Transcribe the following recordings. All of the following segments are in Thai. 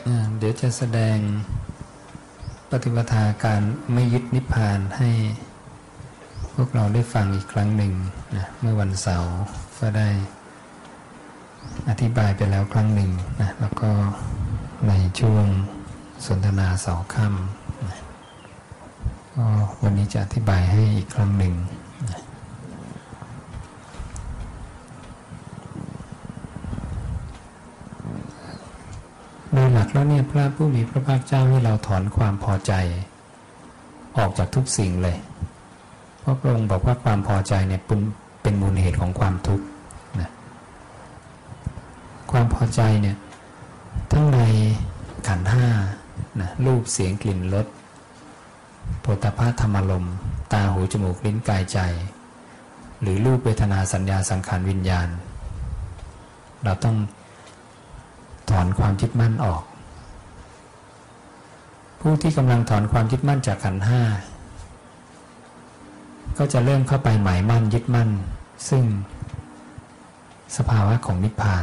เดี๋ยวจะแสดงปฏิปทาการไม่ยึดนิพพานให้พวกเราได้ฟังอีกครั้งหนึ่งนะเมื่อวันเสาร์ก็ได้อธิบายไปแล้วครั้งหนึ่งนะแล้วก็ในช่วงสนทนาเสาร์ค่ำนะก็วันนี้จะอธิบายให้อีกครั้งหนึ่งนะโดยหลักแล้วเนี่ยพระผู้มีพระภาคเจ้าให้เราถอนความพอใจออกจากทุกสิ่งเลยเพราะพระองค์บอกว่าความพอใจเนี่ยเป็นมูลเหตุของความทุกข์นะความพอใจเนี่ยทั้งในขันธ์ห้านะรูปเสียงกลิ่นรสโผฏฐัพพะธรรมารมณ์ตาหูจมูกลิ้นกายใจหรือรูปเวทนาสัญญาสังขารวิญญาณเราต้องถอนความยึดมั่นออกผู้ที่กำลังถอนความยึดมั่นจากขันธ์ห้าก็จะเริ่มเข้าไปหมายมั่นยึดมั่นซึ่งสภาวะของนิพพาน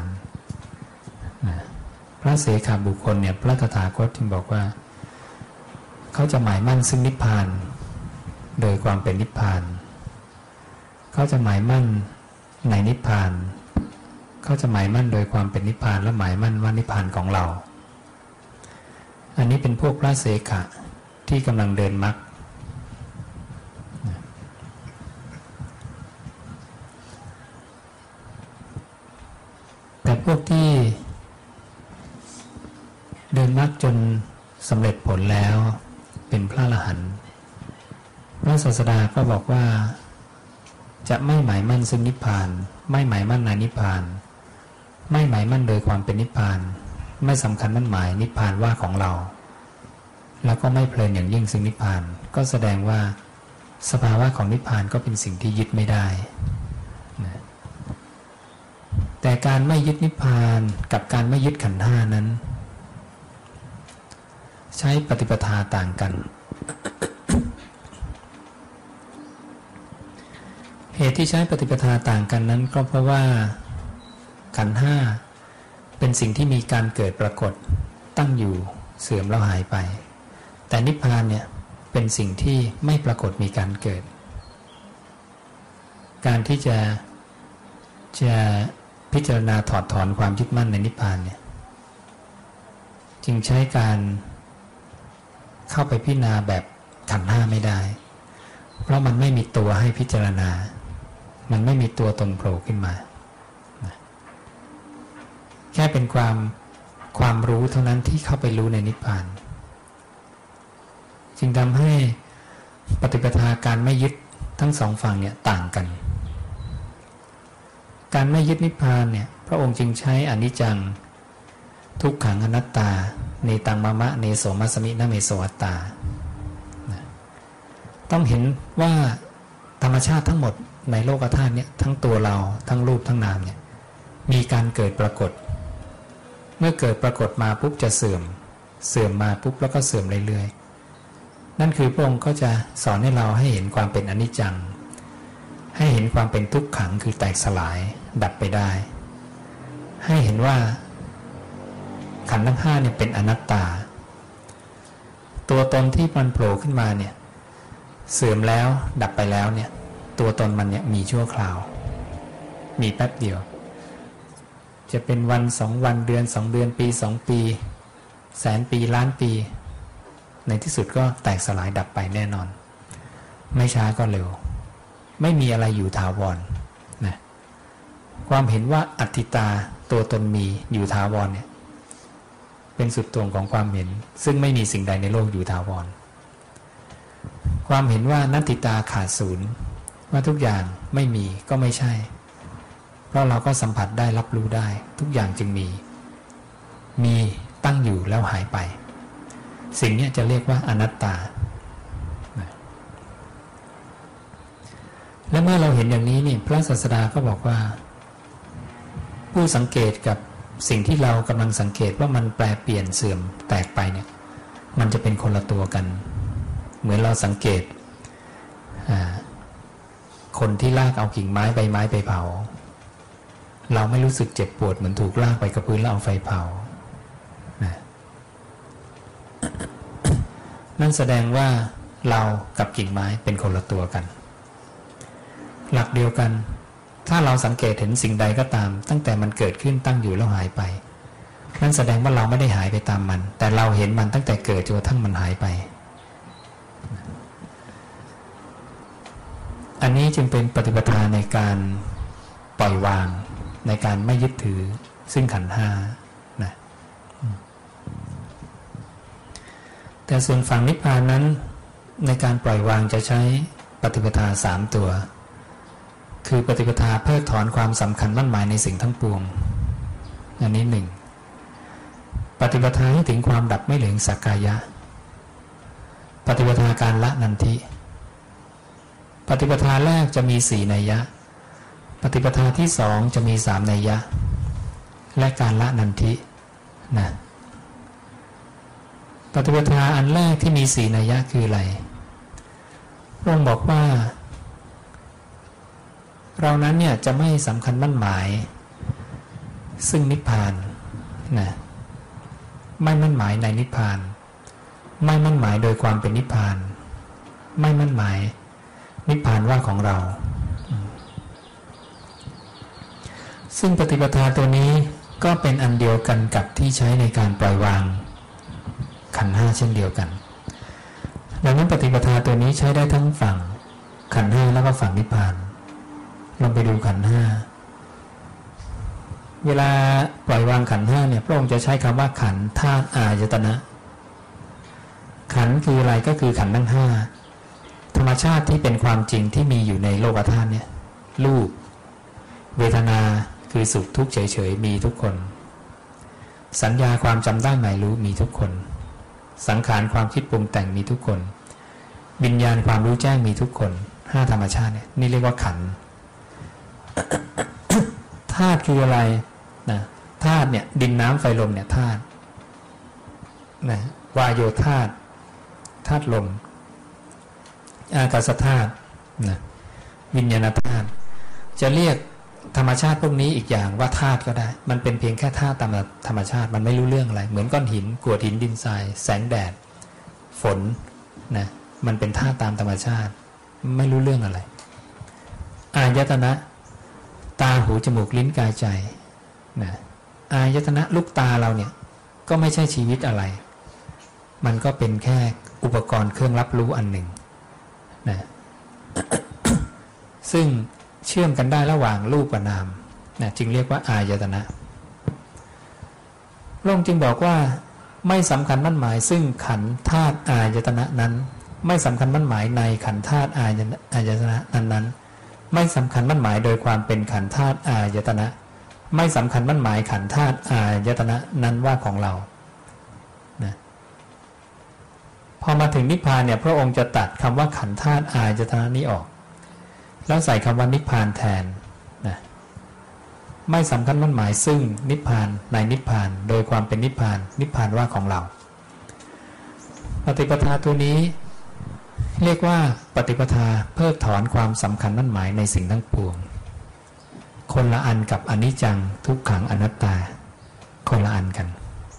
พระเสขบุคคลเนี่ยพระตถาคตจึงบอกว่าเขาจะหมายมั่นซึ่งนิพพานโดยความเป็นนิพพานเขาจะหมายมั่นในนิพพานเขาจะหมายมั่นโดยความเป็นนิพพานและหมายมั่นว่านิพพานของเราอันนี้เป็นพวกพระเสขะที่กำลังเดินมรรคแต่พวกที่เดินมรรคจนสำเร็จผลแล้วเป็นพระอรหันต์พระศาสดาก็บอกว่าจะไม่หมายมั่นซึ่งนิพพานไม่หมายมั่นในนิพพานไม่หมายมั่นโดยความเป็นนิพพานไม่สำคัญมั่นหมายนิพพานว่าของเราแล้วก็ไม่เพลินอย่างยิ่งซึ่งนิพพานก็แสดงว่าสภาวะของนิพพานก็เป็นสิ่งที่ยึดไม่ได้นะแต่การไม่ยึดนิพพานกับการไม่ยึดขันธ์ห้านั้นใช้ปฏิปทาต่างกัน เหตุที่ใช้ปฏิปทาต่างกันนั้นก็เพราะว่าขันธ์ห้าเป็นสิ่งที่มีการเกิดปรากฏตั้งอยู่เสื่อมแล้วหายไปแต่นิพพานเนี่ยเป็นสิ่งที่ไม่ปรากฏมีการเกิดการที่จะพิจารณาถอดถอนความยึดมั่นในนิพพานเนี่ยจึงใช้การเข้าไปพิจารณาแบบขันธ์ห้าไม่ได้เพราะมันไม่มีตัวให้พิจารณามันไม่มีตัวตนโผล่ขึ้นมาแค่เป็นความรู้เท่านั้นที่เข้าไปรู้ในนิพพานจึงทำให้ปฏิปทาการไม่ยึดทั้งสองฝั่งเนี่ยต่างกันการไม่ยึดนิพพานเนี่ยพระองค์จึงใช้อนิจจังทุกขังอนัตตาเนตังมะมะเนโสมัสสมินะเมโสอัตตาต้องเห็นว่าธรรมชาติทั้งหมดในโลกธาตุเนี่ยทั้งตัวเราทั้งรูปทั้งนามเนี่ยมีการเกิดปรากฏเมื่อเกิดปรากฏมาปุ๊บจะเสื่อมมาปุ๊บแล้วก็เสื่อมเรื่อยๆนั่นคือพระองค์ก็จะสอนให้เราให้เห็นความเป็นอนิจจังให้เห็นความเป็นทุกขังคือแตกสลายดับไปได้ให้เห็นว่าขันธ์ทั้งห้าเนี่ยเป็นอนัตตาตัวตนที่มันโผล่ขึ้นมาเนี่ยเสื่อมแล้วดับไปแล้วเนี่ยตัวตนมันเนี่ยมีชั่วคราวมีแป๊บเดียวจะเป็นวัน2 วันเดือน2 เดือนปี2 ปีแสนปีล้านปีในที่สุดก็แตกสลายดับไปแน่นอนไม่ช้าก็เร็วไม่มีอะไรอยู่ถาวรนะความเห็นว่าอัตติตาตัวตนมีอยู่ถาวรเนี่ยเป็นสุดตรงของความเห็นซึ่งไม่มีสิ่งใดในโลกอยู่ถาวรความเห็นว่านัตติตาขาดศูนย์ว่าทุกอย่างไม่มีก็ไม่ใช่เพราะเราก็สัมผัสได้รับรู้ได้ทุกอย่างจึงมีตั้งอยู่แล้วหายไปสิ่งนี้จะเรียกว่าอนัตตาและเมื่อเราเห็นอย่างนี้นี่พระศาสดาก็บอกว่าผู้สังเกตกับสิ่งที่เรากำลังสังเกตว่ามันแปรเปลี่ยนเสื่อมแตกไปเนี่ยมันจะเป็นคนละตัวกันเหมือนเราสังเกตคนที่ลากเอากิ่งไม้ใบไม้ไปเผาเราไม่รู้สึกเจ็บปวดเหมือนถูกลากไปกับพื้นแล้วเอาไฟเผานั่นแสดงว่าเรากับกิ่งไม้เป็นคนละตัวกันหลักเดียวกันถ้าเราสังเกตเห็นสิ่งใดก็ตามตั้งแต่มันเกิดขึ้นตั้งอยู่แล้วหายไปนั่นแสดงว่าเราไม่ได้หายไปตามมันแต่เราเห็นมันตั้งแต่เกิดจนกระทั่งมันหายไปอันนี้จึงเป็นปฏิปทาในการปล่อยวางในการไม่ยึดถือซึ่งขันธ์ห้านะแต่ส่วนฝั่งนิพพานนั้นในการปล่อยวางจะใช้ปฏิปทา3ตัวคือปฏิปทาเพิกถอนความสำคัญมั่นหมายในสิ่งทั้งปวงอันนี้1ปฏิปทาให้ถึงความดับไม่เหลือสักกายะปฏิปทาการละนันทิปฏิปทาแรกจะมี4นัยยะปฏิปทาที่2จะมี3นัยยะและการละนันทินะปฏิปทาอันแรกที่มี4นัยยะคืออะไรพระองค์บอกว่าเรานั้นเนี่ยจะไม่สำคัญมั่นหมายซึ่งนิพพานนะไม่มั่นหมายในนิพพานไม่มั่นหมายโดยความเป็นนิพพานไม่มั่นหมายนิพพานว่าของเราซึ่งปฏิปทาตัวนี้ก็เป็นอันเดียวกันกับที่ใช้ในการปล่อยวางขันธ์ห้าเช่นเดียวกันดังนั้นปฏิปทาตัวนี้ใช้ได้ทั้งฝั่งขันธ์ห้าแล้วก็ฝั่งนิพพานลองไปดูขันธ์ห้าเวลาปล่อยวางขันธ์ห้าเนี่ยพระองค์จะใช้คำว่าขันธ์ธาตุอายตนะขันธ์คืออะไรก็คือขันธ์ทั้งห้าธรรมชาติที่เป็นความจริงที่มีอยู่ในโลกธาตุเนี่ยรูปเวทนาคือสุขทุกข์เฉยๆมีทุกคนสัญญาความจำได้หมายรู้มีทุกคนสังขารความคิดปรุงแต่งมีทุกคนวิญญาณความรู้แจ้งมีทุกคน5ธรรมชาติเนี่ยนี่เรียกว่าขันธ์ ธาตุคืออะไรนะธาตุเนี่ยดินน้ำไฟลมเนี่ยธาตุนะวายโยธาตุธาตุลมอากาศธาตุนะวิญญาณธาตุจะเรียกธรรมชาติพวกนี้อีกอย่างว่าธาตุก็ได้มันเป็นเพียงแค่ธาตุตามธรรมชาติมันไม่รู้เรื่องอะไรเหมือนก้อนหินกรวดหินดินทรายแสงแดดฝนนะมันเป็นธาตุตามธรรมชาติไม่รู้เรื่องอะไรอายตนะตาหูจมูกลิ้นกายใจนะอายตนะลูกตาเราเนี่ยก็ไม่ใช่ชีวิตอะไรมันก็เป็นแค่อุปกรณ์เครื่องรับรู้อันหนึ่งนะ ซึ่งเชื่อมกันได้ระหว่างรูปกับนามนะจึงเรียกว่าอายตนะพระองค์จึงบอกว่าไม่สำคัญมั่นหมายซึ่งขันธ์ธาตุอายตนะนั้นไม่สำคัญมั่นหมายในขันธ์ธาตุอายตนะนั้นไม่สำคัญมั่นหมายโดยความเป็นขันธ์ธาตุอายตนะไม่สำคัญมั่นหมายขันธ์ธาตุอายตนะนั้นว่าของเรานะพอมาถึงนิพพานเนี่ยพระองค์จะตัดคำว่าขันธ์ธาตุอายตนะนี้ออกแล้วใส่คำว่านิพพานแทนนะไม่สำคัญมั่นหมายซึ่งนิพพานในนิพพานโดยความเป็นนิพพานนิพพานว่าของเราปฏิปทาตัวนี้เรียกว่าปฏิปทาเพิกถอนความสำคัญมั่นหมายในสิ่งทั้งปวงคนละอันกับอนิจจังทุกขังอนัตตาคนละอันกัน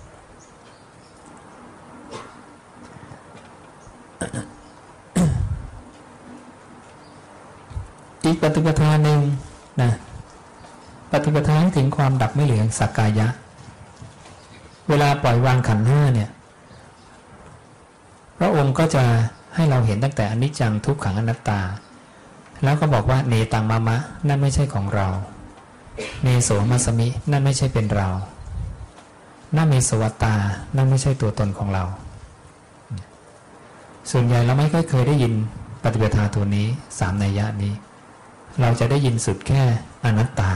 อีกปฏิปทาหนึ่งนะปฏิปทาถึงความดับไม่เหลือสักกายะเวลาปล่อยวางขันธ์ห้าเนี่ยพระองค์ก็จะให้เราเห็นตั้งแต่อนิจจังทุกขังอนัตตาแล้วก็บอกว่าเนตังมะมะนั่นไม่ใช่ของเราเนโสมัสมินั่นไม่ใช่เป็นเรานาเมสวัตตานั่นไม่ใช่ตัวตนของเราส่วนใหญ่เราไม่เคยได้ยินปฏิปทาตัวนี้3นัยยะนี้เราจะได้ยินสุดแค่อนัตตา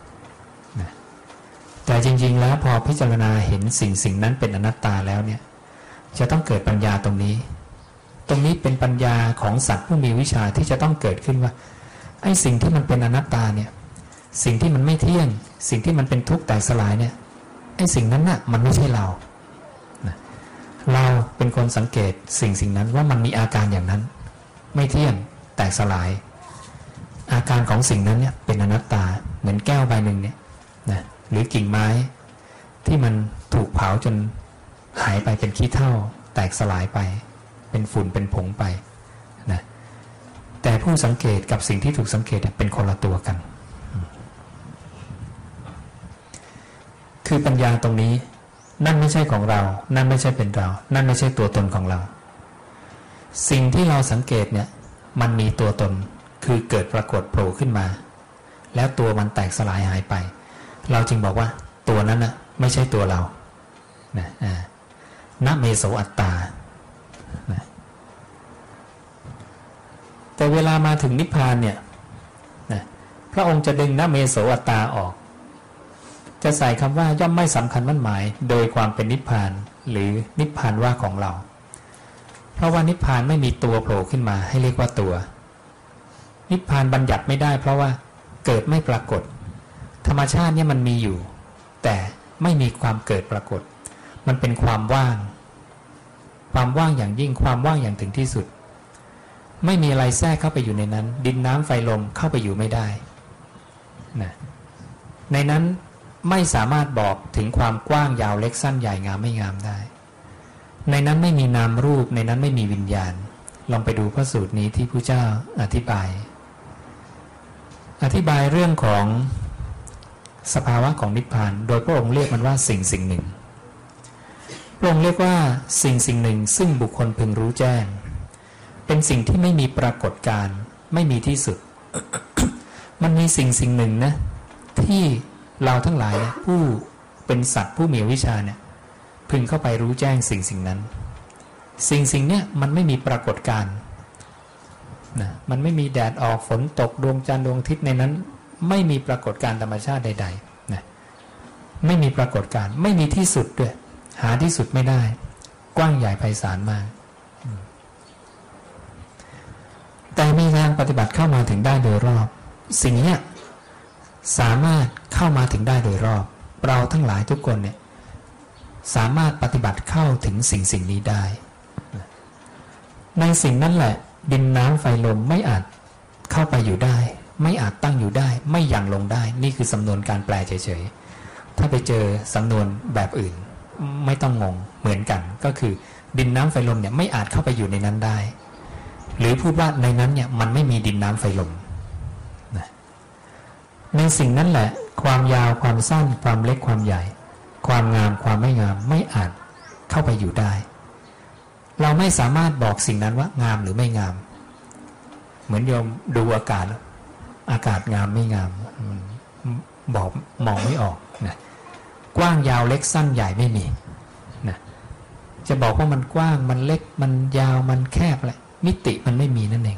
แต่จริงๆแล้วพอพิจารณาเห็นสิ่งนั้นเป็นอนัตตาแล้วเนี่ยจะต้องเกิดปัญญาตรงนี้เป็นปัญญาของสัตว์ผู้มีวิชาที่จะต้องเกิดขึ้นว่าไอ้สิ่งที่มันเป็นอนัตตาเนี่ยสิ่งที่มันไม่เที่ยงสิ่งที่มันเป็นทุกข์แตกสลายเนี่ยไอ้สิ่งนั้นน่ะมันไม่ใช่เราเราเป็นคนสังเกตสิ่งนั้นว่ามันมีอาการอย่างนั้นไม่เที่ยงแตกสลายอาการของสิ่งนั้นเนี่ยเป็นอนัตตาเหมือนแก้วใบหนึ่งเนี่ยนะหรือกิ่งไม้ที่มันถูกเผาจนหายไปเป็นขี้เถ้าแตกสลายไปเป็นฝุ่นเป็นผงไปนะแต่ผู้สังเกตกับสิ่งที่ถูกสังเกตเป็นคนละตัวกันคือปัญญาตรงนี้นั่นไม่ใช่ของเรานั่นไม่ใช่เป็นเรานั่นไม่ใช่ตัวตนของเราสิ่งที่เราสังเกตเนี่ยมันมีตัวตนคือเกิดปรากฏโผล่ขึ้นมาแล้วตัวมันแตกสลายหายไปเราจึงบอกว่าตัวนั้นนะไม่ใช่ตัวเรานะนะเมโสอัตตานะแต่เวลามาถึงนิพพานเนี่ยนะพระองค์จะดึงนะเมโสอัตตาออกจะใส่คำว่าย่อมไม่สำคัญมั่นหมายโดยความเป็นนิพพานหรือนิพพานว่าของเราเพราะว่านิพพานไม่มีตัวโผล่ขึ้นมาให้เรียกว่าตัวนิพพานบัญญัติไม่ได้เพราะว่าเกิดไม่ปรากฏธรรมชาติเนี่ยมันมีอยู่แต่ไม่มีความเกิดปรากฏมันเป็นความว่างความว่างอย่างยิ่งความว่างอย่างถึงที่สุดไม่มีอะไรแทรกเข้าไปอยู่ในนั้นดินน้ำไฟลมเข้าไปอยู่ไม่ได้นะในนั้นไม่สามารถบอกถึงความกว้างยาวเล็กสั้นใหญ่งามไม่งามได้ในนั้นไม่มีนามรูปในนั้นไม่มีวิญญาณลองไปดูพระสูตรนี้ที่พระเจ้าอธิบายเรื่องของสภาวะของนิพพานโดยพระองค์เรียกมันว่าสิ่งหนึ่งพระองค์เรียกว่าสิ่งหนึ่งซึ่งบุคคลพึงรู้แจ้งเป็นสิ่งที่ไม่มีปรากฏการณ์ไม่มีที่สุด มันมีสิ่งหนึ่งนะที่เราทั้งหลายผู้เป็นสัตว์ผู้มีวิชาเนี่ยพึงเข้าไปรู้แจ้งสิ่งนั้นสิ่งเนี้ยมันไม่มีปรากฏการณ์นะมันไม่มีแดดออกฝนตกดวงจันทร์ดวงอาทิตย์ในนั้นไม่มีปรากฏการณ์ธรรมชาติใดๆนะไม่มีปรากฏการณ์ไม่มีที่สุดด้วยหาที่สุดไม่ได้กว้างใหญ่ไพศาลมากแต่มีทางปฏิบัติเข้ามาถึงได้โดยรอบสิ่งนี้สามารถเข้ามาถึงได้โดยรอบเราทั้งหลายทุกคนเนี่ยสามารถปฏิบัติเข้าถึงสิ่งนี้ได้ในสิ่งนั้นแหละดินน้ำไฟลมไม่อาจเข้าไปอยู่ได้ไม่อาจตั้งอยู่ได้ไม่ยั่งลงได้นี่คือสำนวนการแปลเฉยๆถ้าไปเจอสำนวนแบบอื่นไม่ต้องงงเหมือนกันก็คือดินน้ำไฟลมเนี่ยไม่อาจเข้าไปอยู่ในนั้นได้หรือพูดว่าในนั้นเนี่ยมันไม่มีดินน้ำไฟลมนะในสิ่งนั้นแหละความยาวความสั้นความเล็กความใหญ่ความงามความไม่งามไม่อาจเข้าไปอยู่ได้เราไม่สามารถบอกสิ่งนั้นว่างามหรือไม่งามเหมือนโยมดูอากาศงามไม่งามบอกมองไม่ออกนะกว้างยาวเล็กสั้นใหญ่ไม่มีนะจะบอกว่ามันกว้างมันเล็กมันยาวมันแคบอะไรมิติมันไม่มีนั่นเอง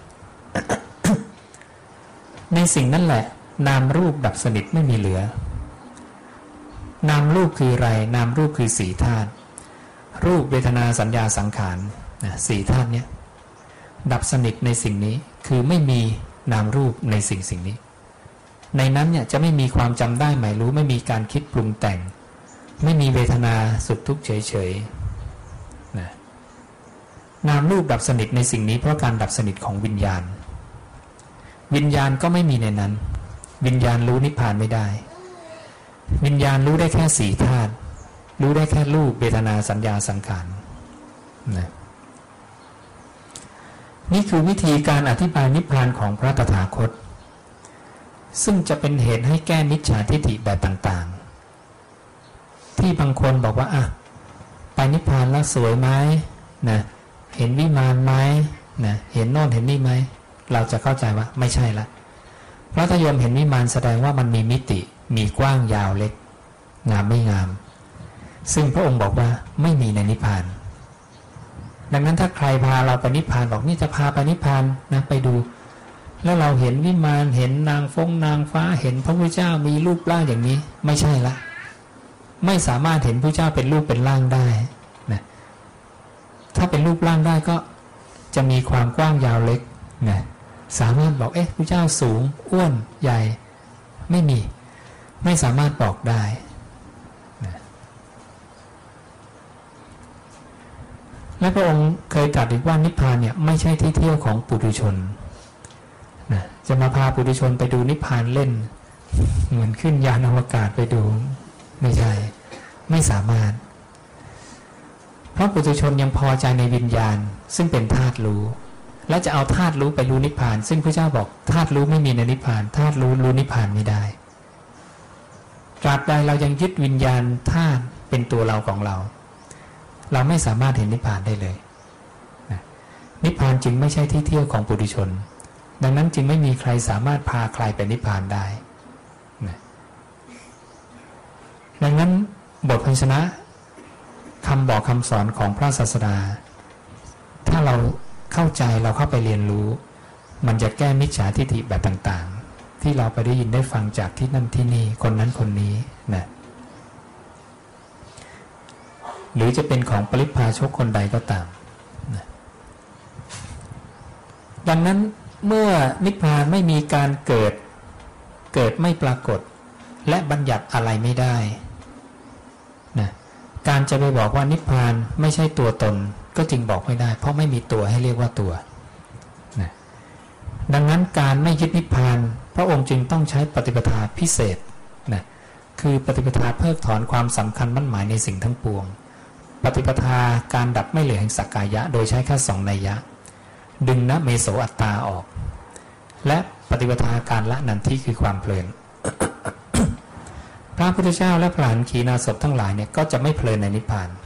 ในสิ่งนั้นแหละนามรูปดับสนิทไม่มีเหลือนามรูปคืออะไรนามรูปคือสี่ธาตุรูปเวทนาสัญญาสังขารสี่ธาตุเนี้ยดับสนิทในสิ่งนี้คือไม่มีนามรูปในสิ่งนี้ในนั้นเนี่ยจะไม่มีความจำได้หมายรู้ไม่มีการคิดปรุงแต่งไม่มีเวทนาสุขทุกข์เฉยๆนะนามรูปดับสนิทในสิ่งนี้เพราะการดับสนิทของวิญญาณก็ไม่มีในนั้นวิญญาณรู้นิพพานไม่ได้วิญญาณรู้ได้แค่สี่ธาตุรู้ได้แค่รูปเวทนาสัญญาสังขารนะนี่คือวิธีการอธิบายนิพพานของพระตถาคตซึ่งจะเป็นเหตุให้แก้มิจฉาทิฏฐิแบบต่างๆที่บางคนบอกว่าไปนิพพานแล้วสวยไหมนะเห็นวิมานไหมนะเห็นโน่นเห็นนี่ไหมเราจะเข้าใจว่าไม่ใช่ละเพราะถ้าโยมเห็นวิมานแสดงว่ามันมีมิติมีกว้างยาวเล็กงามไม่งามซึ่งพระองค์บอกว่าไม่มีในนิพพานดังนั้นถ้าใครพาเราไปนิพพานบอกนี่จะพาไปนิพพานนะไปดูแล้วเราเห็นวิมานเห็นนางฟ้าเห็นพระพุทธเจ้ามีรูปร่างอย่างนี้ไม่ใช่ละไม่สามารถเห็นพระเจ้าเป็นรูปเป็นร่างได้นะถ้าเป็นรูปร่างได้ก็จะมีความกว้างยาวเล็กนะสามารถบอกพระเจ้าสูงอ้วนใหญ่ไม่สามารถบอกได้นะและพระองค์เคยตรัสอีกว่านิพพานเนี่ยไม่ใช่ที่เที่ยวของปุถุชนนะจะมาพาปุถุชนไปดูนิพพานเล่นเหมือนขึ้นยานอวกาศไปดูไม่ใช่ไม่สามารถเพราะปุถุชนยังพอใจในวิญญาณซึ่งเป็นธาตุรู้และจะเอาธาตุรู้ไปรู้นิพพานซึ่งพระเจ้าบอกธาตุรู้ไม่มีในนิพพานธาตุรู้รู้นิพพานไม่ได้ตราบใดเรายังยึดวิญญาณธาตุเป็นตัวเราของเราเราไม่สามารถเห็นนิพพานได้เลยนะนิพพานจึงไม่ใช่ที่เที่ยวของปุถุชนดังนั้นจึงไม่มีใครสามารถพาใครไปนิพพานได้นะดังนั้นบทพันชนะคำบอกคำสอนของพระศาสดาถ้าเราเข้าใจเราเข้าไปเรียนรู้มันจะแก้มิจฉาทิฏฐิแบบต่างๆที่เราไปได้ยินได้ฟังจากที่นั่นที่นี่คนนั้นคนนี้นะหรือจะเป็นของปริพพาชกคนใดก็ตามนะดังนั้นเมื่อนิพพานไม่มีการเกิดไม่ปรากฏและบัญญัติอะไรไม่ได้นะการจะไปบอกว่านิพพานไม่ใช่ตัวตนก็จึงบอกไม่ได้เพราะไม่มีตัวให้เรียกว่าตัวนะดังนั้นการไม่ยึดนิพพานพระองค์จึงต้องใช้ปฏิปทาพิเศษนะคือปฏิปทาเพิกถอนความสำคัญมั่นหมายในสิ่งทั้งปวงปฏิปทาการดับไม่เหลือแห่งสักกายะโดยใช้แค่2 นัยยะดึงนะเมโสอัตตาออกและปฏิปทาการละนันทิคือความเพลิน พระพุทธเจ้าและพระอรหันต์ขีณาสพทั้งหลายเนี่ยก็จะไม่เพลินในนิพพาน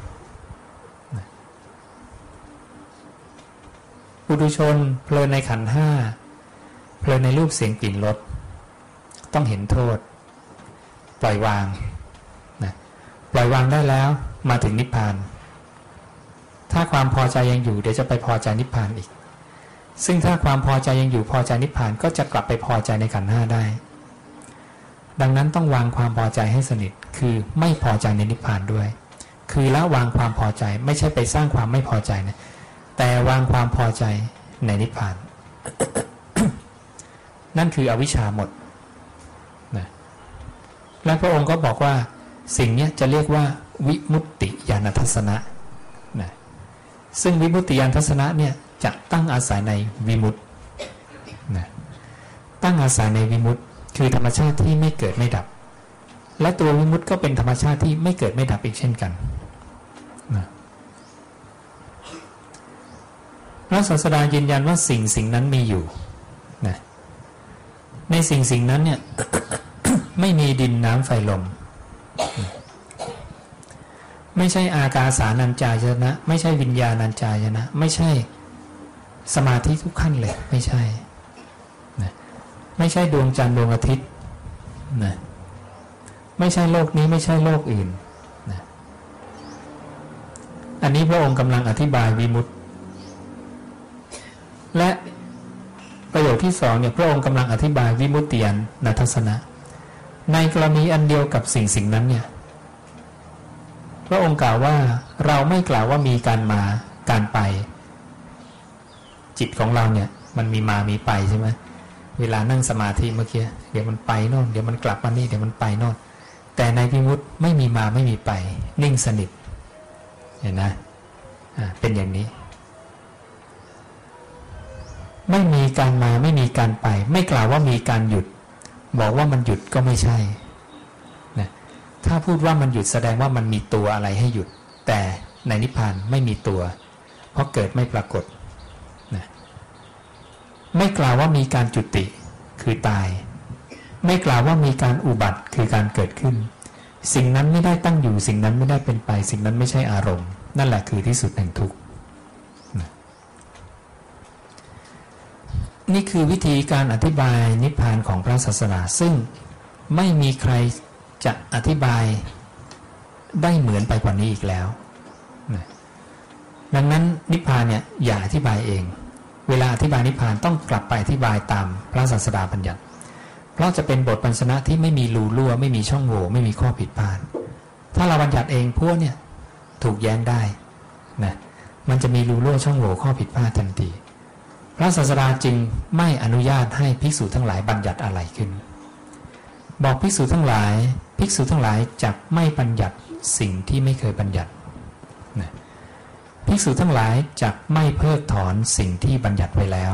ปุถุชนเพลินในขันธ์ 5เพลินในรูปเสียงกลิ่นรสต้องเห็นโทษปล่อยวางนะปล่อยวางได้แล้วมาถึงนิพพานถ้าความพอใจยังอยู่เดี๋ยวจะไปพอใจนิพพานอีกซึ่งถ้าความพอใจยังอยู่พอใจนิพพานก็จะกลับไปพอใจในขันธ์ 5ได้ดังนั้นต้องวางความพอใจให้สนิทคือไม่พอใจในนิพพานด้วยคือละวางความพอใจไม่ใช่ไปสร้างความไม่พอใจนะแต่วางความพอใจในนิพพาน นั่นคืออวิชชาหมดนะและพระองค์ก็บอกว่าสิ่งนี้จะเรียกว่าวิมุตติญาณทัศนะนะซึ่งวิมุตติญาณทัศนะเนี่ยจะตั้งอาศัยในวิมุตตินะตั้งอาศัยในวิมุตติคือธรรมชาติที่ไม่เกิดไม่ดับและตัววิมุตติก็เป็นธรรมชาติที่ไม่เกิดไม่ดับอีกเช่นกันนะพระศาสดายืนยันว่าสิ่งนั้นมีอยู่นะในสิ่งนั้นเนี่ย ไม่มีดินน้ำไฟลมไม่ใช่อากาสานัญจายตนะไม่ใช่วิญญาณัญจายตนะไม่ใช่สมาธิทุกขั้นเลยไม่ใช่นะไม่ใช่ดวงจันทร์ดวงอาทิตย์นะไม่ใช่โลกนี้ไม่ใช่โลกอื่นนะอันนี้พระองค์กำลังอธิบายวิมุตติและประโยคที่2เนี่ยพระองค์กำลังอธิบายวิมุตติญาณทัศนะในกรณีอันเดียวกับสิ่งนั้นเนี่ยพระองค์กล่าวว่าเราไม่กล่าวว่ามีการมาการไปจิตของเราเนี่ยมันมีมามีไปใช่ไหมเวลานั่งสมาธิเมื่อกี้เดี๋ยวมันไปโน่นเดี๋ยวมันกลับมานี่เดี๋ยวมันไปโน่นแต่ในวิมุตติไม่มีมาไม่มีไปนิ่งสนิทเห็นนะเป็นอย่างนี้ไม่มีการมาไม่มีการไปไม่กล่าวว่ามีการหยุดบอกว่ามันหยุดก็ไม่ใช่นะถ้าพูดว่ามันหยุดแสดงว่ามันมีตัวอะไรให้หยุดแต่ในนิพพานไม่มีตัวเพราะเกิดไม่ปรากฏนะไม่กล่าวว่ามีการจุติคือตายไม่กล่าวว่ามีการอุบัติคือการเกิดขึ้นสิ่งนั้นไม่ได้ตั้งอยู่สิ่งนั้นไม่ได้เป็นไปสิ่งนั้นไม่ใช่อารมณ์นั่นแหละคือที่สุดแห่งทุกข์นี่คือวิธีการอธิบายนิพพานของพระศาสดาซึ่งไม่มีใครจะอธิบายได้เหมือนไปกว่านี้อีกแล้วนะดังนั้นนิพพานเนี่ยอย่าอธิบายเองเวลาอธิบายนิพพานต้องกลับไปอธิบายตามพระศาสดาบัญญัติเพราะจะเป็นบทพันชนะที่ไม่มีรูรั่วไม่มีช่องโหว่ไม่มีข้อผิดพลาดถ้าเราบัญญัติเองพวกเนี่ยถูกแย้งได้นะมันจะมีรูรั่วช่องโหว่ข้อผิดพลาดทันทีพระศาสดาจึงไม่อนุญาตให้ภิกษุทั้งหลายบัญญัติอะไรขึ้นบอกภิกษุทั้งหลายจักไม่บัญญัติสิ่งที่ไม่เคยบัญญัตินะภิกษุทั้งหลายจักไม่เพิกถอนสิ่งที่บัญญัติไว้แล้ว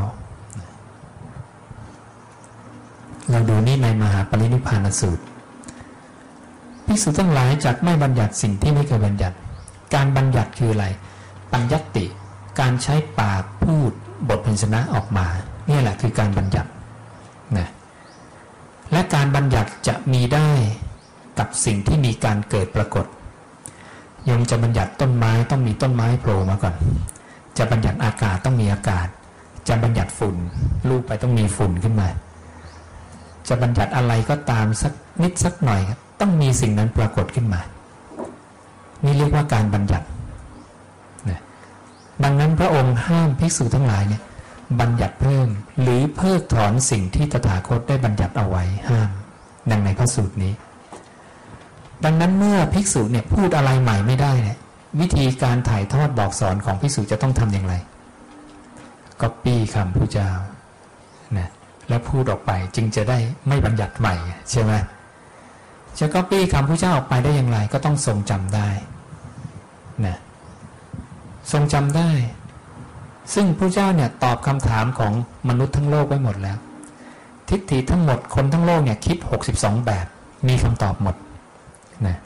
เราดูนี่ในมหาปรินิพพานสูตรภิกษุทั้งหลายจักไม่บัญญัติสิ่งที่ไม่เคยบัญญัติการบัญญัติคืออะไรปัญญัตติการใช้ปากพูดบทพยัญชนะออกมานี่แหละคือการบัญญัตินะและการบัญญัติจะมีได้กับสิ่งที่มีการเกิดปรากฏโยมจะบัญญัติต้นไม้ต้องมีต้นไม้โผล่มาก่อนจะบัญญัติอากาศต้องมีอากาศจะบัญญัติฝุ่นลูบไปต้องมีฝุ่นขึ้นมาจะบัญญัติอะไรก็ตามสักนิดสักหน่อยต้องมีสิ่งนั้นปรากฏขึ้นมานี่เรียกว่าการบัญญัตินะดังนั้นพระองค์ห้ามภิกษุทั้งหลายเนี่ยบัญญัติเพิ่มหรือเพิกถอนสิ่งที่ตถาคตได้บัญญัติเอาไว้ห้ามดังในพระสูตรนี้ดังนั้นเมื่อภิกษุเนี่ยพูดอะไรใหม่ไม่ได้เนี่ยวิธีการถ่ายทอดบอกสอนของภิกษุจะต้องทำอย่างไรก๊อปปี้คำพระเจ้านะแล้วพูดออกไปจึงจะได้ไม่บัญญัติใหม่ใช่ไหมจะก๊อปปี้คำพระเจ้าออกไปได้อย่างไรก็ต้องทรงจำได้นะทรงจำได้ซึ่งพระเจ้าเนี่ยตอบคำถามของมนุษย์ทั้งโลกไว้หมดแล้วทิฏฐิทั้งหมดคนทั้งโลกเนี่ยคิด62แบบมีคำตอบหมดนะ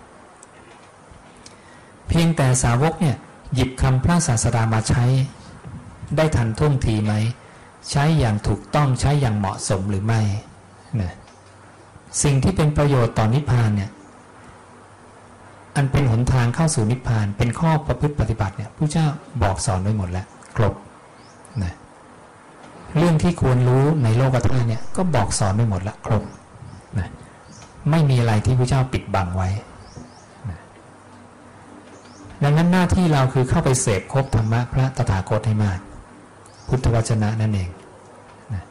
เพียงแต่สาวกเนี่ยหยิบคำพระศาสดามาใช้ได้ทันท่วงทีไหมใช้อย่างถูกต้องใช้อย่างเหมาะสมหรือไม่นะสิ่งที่เป็นประโยชน์ต่อนิพพานเนี่ยอันเป็นหนทางเข้าสู่นิพพานเป็นข้อประพฤติปฏิบัติเนี่ยพระเจ้าบอกสอนไว้หมดแล้วครบนะเรื่องที่ควรรู้ในโลกธาตุเนี่ยก็บอกสอนไว้หมดแล้วครบนะไม่มีอะไรที่พระเจ้าปิดบังไว้นะดังนั้นหน้าที่เราคือเข้าไปเสพครบธรรมะพระตถาคตให้มากพุทธวจนะนั่นเองนะ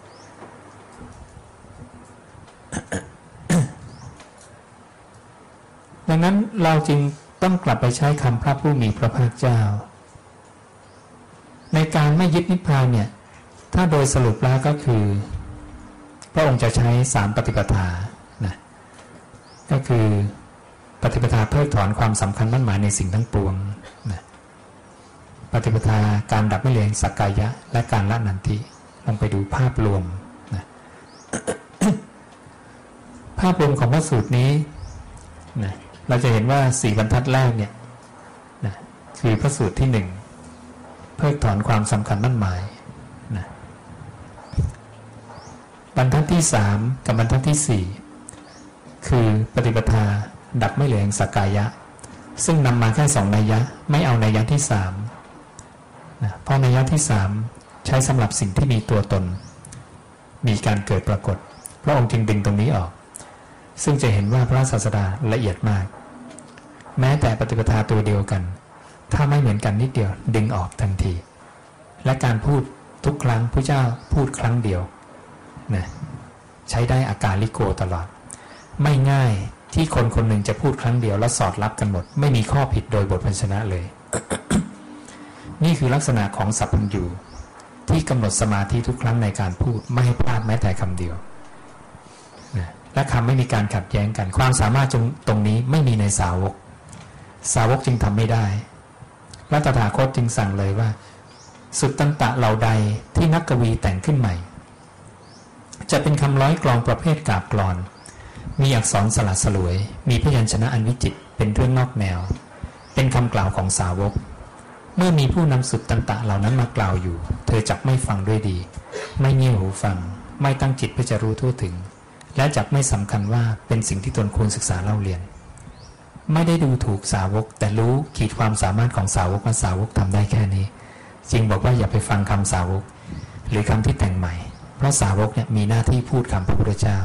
ดังนั้นเราจึงต้องกลับไปใช้คำพระผู้มีพระภาคเจ้าในการไม่ยึดนิพพานเนี่ยถ้าโดยสรุปแล้วก็คือพระองค์จะใช้3ปฏิปทานะก็คือปฏิปทาเพิกถอนความสำคัญมั่นหมายในสิ่งทั้งปวงนะปฏิปทาการดับไม่เหลือสักกายะและการละนันทิลองไปดูภาพรวมนะ ภาพรวมของพระสูตรนี้นะเราจะเห็นว่า4บรรทัดแรกเนี่ยนะคือพระสูตรที่1เพิกถอนความสำคัญมั่นหมายนะบรรทัดที่3กับบรรทัดที่4คือปฏิปทาดับไม่เหลือสักกายะซึ่งนำมาแค่2นัยยะไม่เอานัยยะที่3นะเพราะนัยยะที่3ใช้สำหรับสิ่งที่มีตัวตนมีการเกิดปรากฏพระองค์จึงดึงตรงนี้ออกซึ่งจะเห็นว่าพระศาสดาละเอียดมากแม้แต่ปฏิปทาตัวเดียวกันถ้าไม่เหมือนกันนิดเดียวดึงออกทันทีและการพูดทุกครั้งพระเจ้าพูดครั้งเดียวนะใช้ได้อาการลิโกตลอดไม่ง่ายที่คนคนหนึ่งจะพูดครั้งเดียวแล้วสอดรับกันหมดไม่มีข้อผิดโดยบทพันชนะเลย นี่คือลักษณะของสัพพัญญูที่กำหนดสมาธิทุกครั้งในการพูดไม่ให้พลาดแม้แต่คำเดียวนะและคำไม่มีการขัดแย้งกันความสามารถตรงนี้ไม่มีในสาวกจึงทำไม่ได้และตถาคตจึงสั่งเลยว่าสุตตันตะเหล่าใดที่นักกวีแต่งขึ้นใหม่จะเป็นคำร้อยกลองประเภทกาบกลอนมีอักษรสลัดสลวยมีพยัญชนะอันวิจิตรเป็นเรื่องนอกแนวเป็นคำกล่าวของสาวกเมื่อมีผู้นำสุตตันตะเหล่านั้นมากล่าวอยู่เธอจักไม่ฟังด้วยดีไม่เงี่ยหูฟังไม่ตั้งจิตเพื่อจะรู้ทั่วถึงและจักไม่สำคัญว่าเป็นสิ่งที่ตนควรศึกษาเล่าเรียนไม่ได้ดูถูกสาวกแต่รู้ขีดความสามารถของสาวกว่าสาวกทำได้แค่นี้จึงบอกว่าอย่าไปฟังคำสาวกหรือคำที่แต่งใหม่เพราะสาวกเนี่ยมีหน้าที่พูดคำพระพุทธเจ้า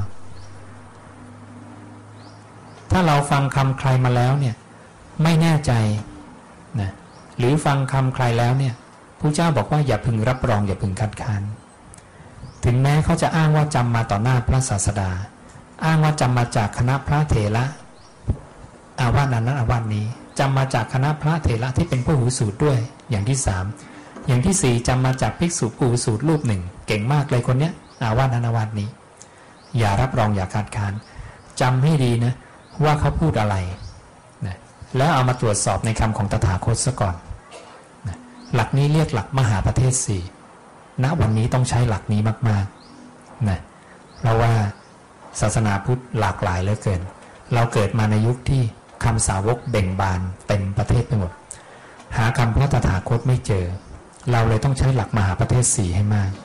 ถ้าเราฟังคำใครมาแล้วเนี่ยไม่แน่ใจนะหรือฟังคำใครแล้วเนี่ยพระเจ้าบอกว่าอย่าพึงรับรองอย่าพึงคัดค้านถึงแม้เขาจะอ้างว่าจำมาต่อหน้าพระศาสดาอ้างว่าจำมาจากคณะพระเถระอาวาสนั้นอาวาสนี้จำมาจากคณะพระเถระที่เป็นผู้หูสูตรด้วยอย่างที่3อย่างที่4จำมาจากภิกษุผู้หูสูตรรูปหนึ่งเก่งมากเลยคนเนี้ยอาวาสนั้นอาวาสนี้อย่ารับรองอย่าคัดค้านจำให้ดีนะว่าเขาพูดอะไรนะแล้วเอามาตรวจสอบในคำของตถาคตซะก่อนนะหลักนี้เรียกหลักมหาประเทศ4ณวันนี้ต้องใช้หลักนี้มากๆนะเพราะว่าศาสนาพุทธหลากหลายเหลือเกินเราเกิดมาในยุคที่คำสาวกเบ่งบานเต็มประเทศไปหมดหาคำพระตถาคตไม่เจอเราเลยต้องใช้หลักมหาประเทศ4ให้มาก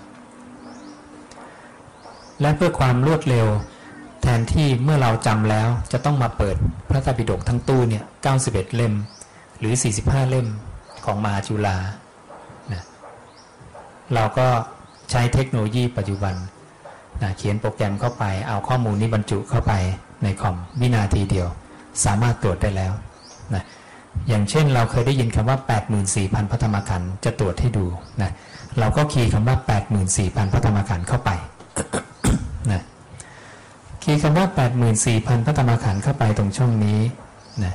และเพื่อความรวดเร็วแทนที่เมื่อเราจำแล้วจะต้องมาเปิดพระไตรปิฎกทั้งตู้เนี่ย91เล่มหรือ45เล่มของมหาจุฬานะเราก็ใช้เทคโนโลยีปัจจุบันนะเขียนโปรแกรมเข้าไปเอาข้อมูลนี้บรรจุเข้าไปในคอมวินาทีเดียวสามารถตรวจได้แล้วนะอย่างเช่นเราเคยได้ยินคำว่า 84,000 พระธรรมขันธ์จะตรวจให้ดูนะเราก็คีย์คำว่า 84,000 พระธรรมขันธ์เข้าไป นะคีย์คำว่า 84,000 พระธรรมขันธ์เข้าไปตรงช่องนี้นะ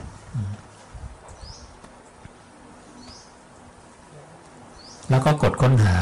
แล้วก็กดค้นหา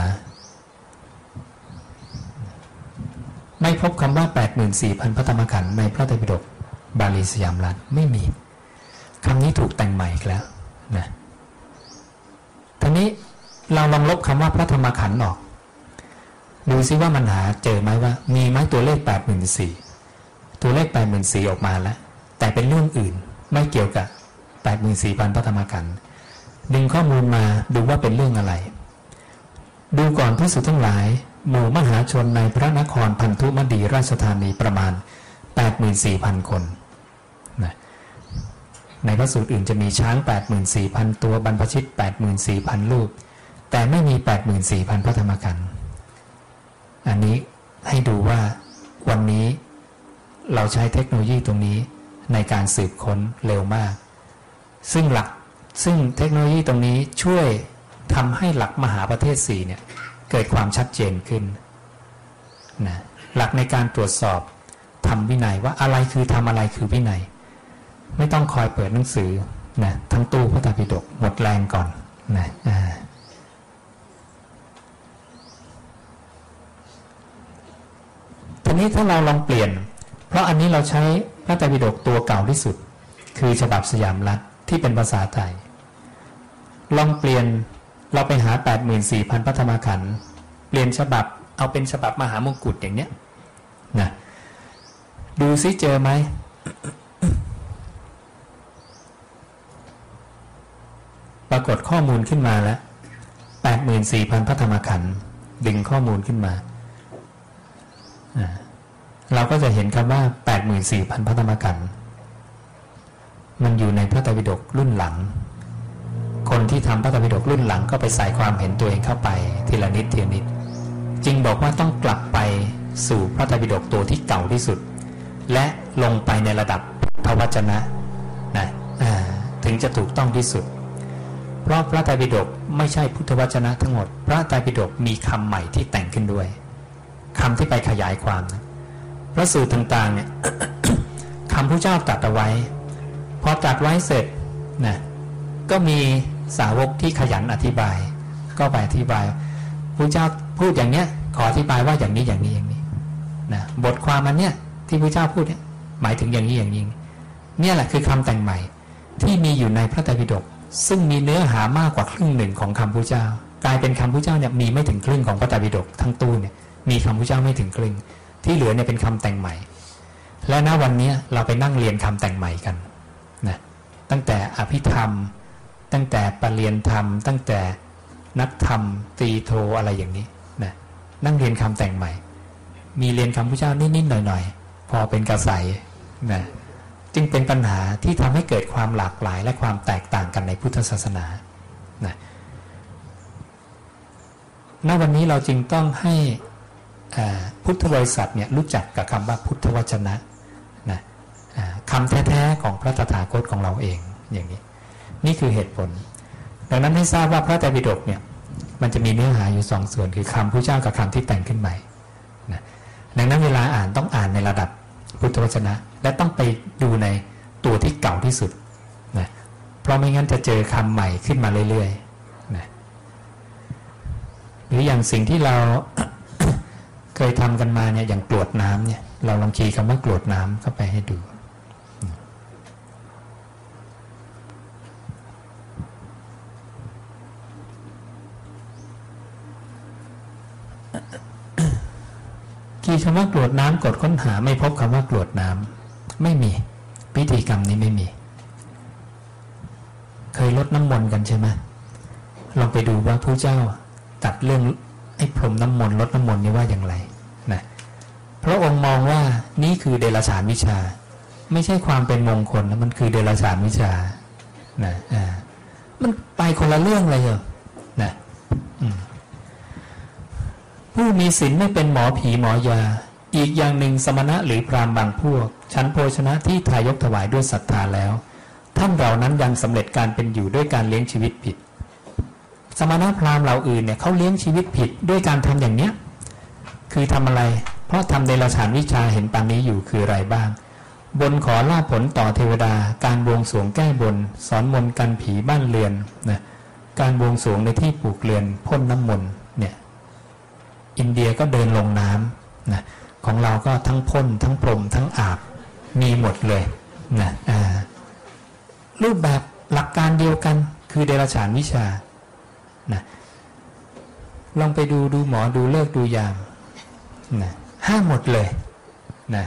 ไม่พบคำว่า 84,000 พระธรรมขันธ์ในพระไตรปิฎกบาลีสยามรัฐไม่มีคำนี้ถูกแต่งใหม่อีกแล้วนะทีนี้เราลองลบคำว่าพระธรรมขันธ์ออกดูซิว่ามันหาเจอไหมว่ามีไหมตัวเลข 84,000 ตัวเลข 84,000 ออกมาแล้วแต่เป็นเรื่องอื่นไม่เกี่ยวกับ 84,000 พระธรรมขันธ์ดึงข้อมูลมาดูว่าเป็นเรื่องอะไรดูก่อนภิกษุทั้งหลายหมู่มหาชนในพระนครพันธุมดีราชธานีประมาณ 84,000 คนนะในพระสูตรอื่นจะมีช้าง 84,000 ตัวบรรพชิต 84,000 รูปแต่ไม่มี 84,000 พระธรรมขันธ์อันนี้ให้ดูว่าวันนี้เราใช้เทคโนโลยีตรงนี้ในการสืบค้นเร็วมากซึ่งเทคโนโลยีตรงนี้ช่วยทำให้หลักมหาประเทศ4เนี่ยเกิดความชัดเจนขึ้นนะหลักในการตรวจสอบทำวินัยว่าอะไรคือทำอะไรคือวินัยไม่ต้องคอยเปิดหนังสือนะทั้งตู้พระไตรปิฎกหมดแรงก่อนนะทีนี้ถ้าเราลองเปลี่ยนเพราะอันนี้เราใช้พระไตรปิฎกตัวเก่าที่สุดคือฉบับสยามรัฐที่เป็นภาษาไทยลองเปลี่ยนเราไปหา 84,000 พระธรรมขันธ์เปลี่ยนฉบับเอาเป็นฉบับมหามงกุฎอย่างเนี้ยนะดูซิเจอไหม ปรากฏข้อมูลขึ้นมาแล้ว 84,000 พระธรรมขันธ์ดึงข้อมูลขึ้นมาเราก็จะเห็นคำว่า 84,000 พระธรรมขันธ์มันอยู่ในพระไตรปิฎกรุ่นหลังคนที่ทำพระไตรปิฎกรุ่นหลังก็ไปใส่ความเห็นตัวเองเข้าไปทีละนิดทีละนิดจึงบอกว่าต้องกลับไปสู่พระไตรปิฎกตัวที่เก่าที่สุดและลงไปในระดับพระวจนะนะถึงจะถูกต้องที่สุดเพราะพระไตรปิฎกไม่ใช่พุทธวจนะทั้งหมดพระไตรปิฎกมีคำใหม่ที่แต่งขึ้นด้วยคำที่ไปขยายความนะพระสูตรต่างๆเนี่ย คำพระเจ้าตรัสเอาไว้พอตรัสไว้เสร็จนะก็มีสาวกที่ขยันอธิบายก็ไปอธิบายพระเจ้าพูดอย่างเนี้ยขออธิบายว่าอย่างนี้อย่างนี้อย่างนี้นะบทความอันเนี้ยที่พระเจ้าพูดเนี่ยหมายถึงอย่างนี้อย่างนี้เนี่ยแหละคือคำแต่งใหม่ที่มีอยู่ในพระไตรปิฎกซึ่งมีเนื้อหามากกว่าครึ่งหนึ่งของคำพระเจ้ากลายเป็นคำพระเจ้าเนี่ยมีไม่ถึงครึ่งของพระไตรปิฎกทั้งตู้เนี่ยมีคำพระเจ้าไม่ถึงครึ่งที่เหลือเนี่ยเป็นคำแต่งใหม่และณวันนี้เราไปนั่งเรียนคำแต่งใหม่กันนะตั้งแต่อภิธรรมตั้งแต่ปรริยนธรรมตั้งแต่นักธรรมตรีโทอะไรอย่างนี้นะนั่งเรียนคำแต่งใหม่มีเรียนคำพระเจ้านิดๆหน่อยๆพอเป็นกระแสนะจึงเป็นปัญหาที่ทำให้เกิดความหลากหลายและความแตกต่างกันในพุทธศาสนานะณวันนี้เราจึงต้องให้พุทธบริษัทเนี่ยรู้จักกับคำว่าพุทธวจนะนะคำแท้ๆของพระตถาคตของเราเองอย่างนี้นี่คือเหตุผลดังนั้นให้ทราบว่าพระไตรปิฎกเนี่ยมันจะมีเนื้อหาอยู่สองส่วนคือคำพระเจ้ากับคำที่แต่งขึ้นใหม่นะดังนั้นเวลาอ่านต้องอ่านในระดับพุทธวจนะและต้องไปดูในตัวที่เก่าที่สุดนะเพราะไม่งั้นจะเจอคำใหม่ขึ้นมาเรื่อยๆนะหรืออย่างสิ่งที่เรา เคยทำกันมาเนี่ยอย่างกรวดน้ำเนี่ยเราลองคีย์คำว่ากรวดน้ำเข้าไปให้ดูคีย์คำว่ากรวดน้ำกดค้นหาไม่พบคำว่ากรวดน้ำไม่มีพิธีกรรมนี้ไม่มีเคยลดน้ำมนต์กันใช่ไหมลองไปดูว่าพระเจ้าตัดเรื่องไอ้พรมน้ำมนต์ลดน้ำมนต์นี่ว่าอย่างไรนะพระองค์มองว่านี่คือเดรัจฉานวิชาไม่ใช่ความเป็นมงคลนะมันคือเดรัจฉานวิชานะมันไปคนละเรื่องเลยเหรอนะผู้มีศีลไม่เป็นหมอผีหมอยาอีกอย่างหนึ่งสมณะหรือพราหมณ์บางพวกฉันโภชนะที่ทายกถวายด้วยศรัทธาแล้วท่านเหล่านั้นยังสำเร็จการเป็นอยู่ด้วยการเลี้ยงชีวิตผิดสมณะพราหมณ์เหล่าอื่นเนี่ยเขาเลี้ยงชีวิตผิดด้วยการทำอย่างเนี้ยคือทำอะไรเพราะทำเดรัจฉานวิชาเห็นปานนี้อยู่คืออะไรบ้างบนขอลาภผลต่อเทวดาการบวงสรวงแก้บนสอนมนต์กันผีบ้านเรือนนะการบวงสรวงในที่ปลูกเรือนพ่นน้ำมนต์เนี่ยอินเดียก็เดินลงน้ำนะของเราก็ทั้งพ่นทั้งพรมทั้งอาบมีหมดเลยนะรูปแบบหลักการเดียวกันคือเดรัจฉานวิชานะลองไปดูหมอดูเลิกษ์ดูยามนะห้ามหมดเลยนะ